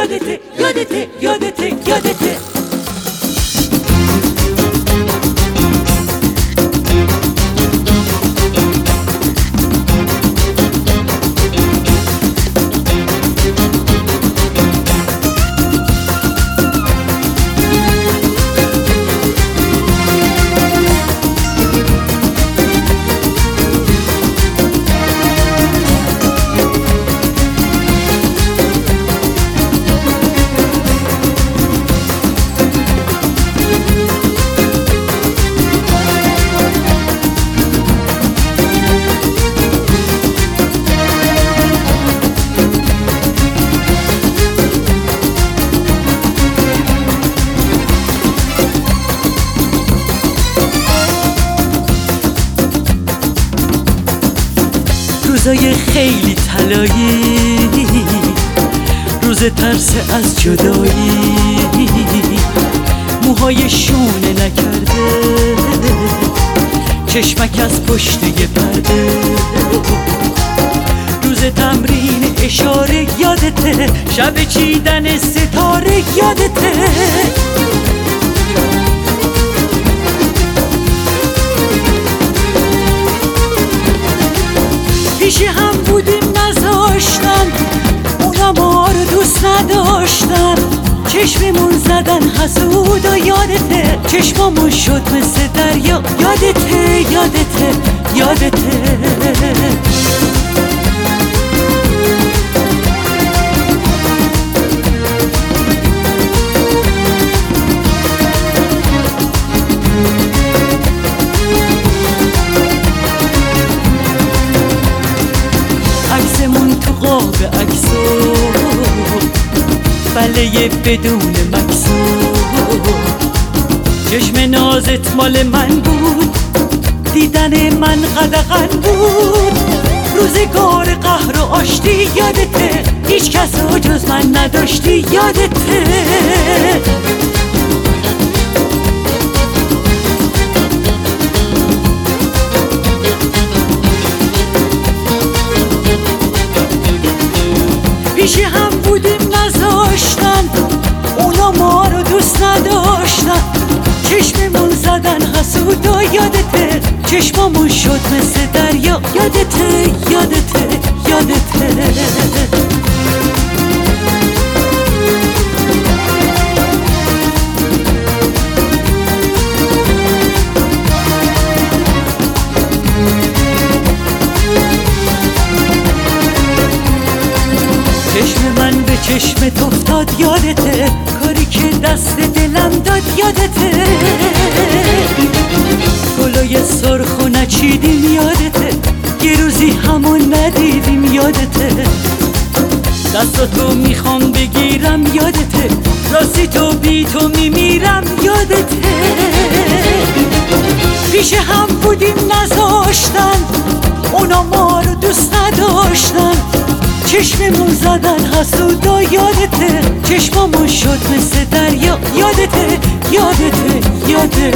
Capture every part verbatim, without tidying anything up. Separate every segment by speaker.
Speaker 1: یادته یادته یادته یادته روزای خیلی طلایی، روز ترس از جدایی، موهای شونه نکرده، چشمک از پشت یه پرده، روز تمرین اشاره یادته، شب چیدن ستاره یادته، پیش هم بودیم نذاشتن، اونا ما رو دوست نداشتن، چشممون زدن حسود و یادته، چشممون شد مثل دریا یادته یادته یادته عکسمون تو قاب عکسو، بله بدون مکسو، چشم نازت مال من بود، دیدن من قدغن بود، روزگار قهر و آشتی یادته، هیچ کس رو جز من نداشتی یادته، پیش هم بودیم نذاشتن، اونا ما رو دوست نداشتن، چشممون زدن حسود و یادته، چشممون شد مثل دریا یادته یادته یادته چشم من به چشمت افتاد یادته، کاری که دست دلم داد یادته، گلای سرخ و نچیدیم یادته، یه روزی همون ندیدیم یادته، دستاتو میخوام بگیرم یادته، راستی تو بی تو میمیرم یادته، پیش هم بودیم نذاشتن، اونا ما رو دوست نداشتن، چشممون زدن حسود و یادته، چشممون شد مثل دریا یادته یادته یادته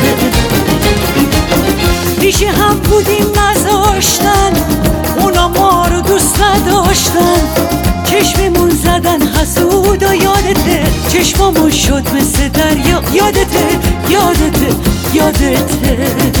Speaker 1: پیش هم بودیم نذاشتن، اونا ما رو دوست نداشتن، چشممون زدن حسود و یادته، چشممون شد مثل دریا یادته یادته یادته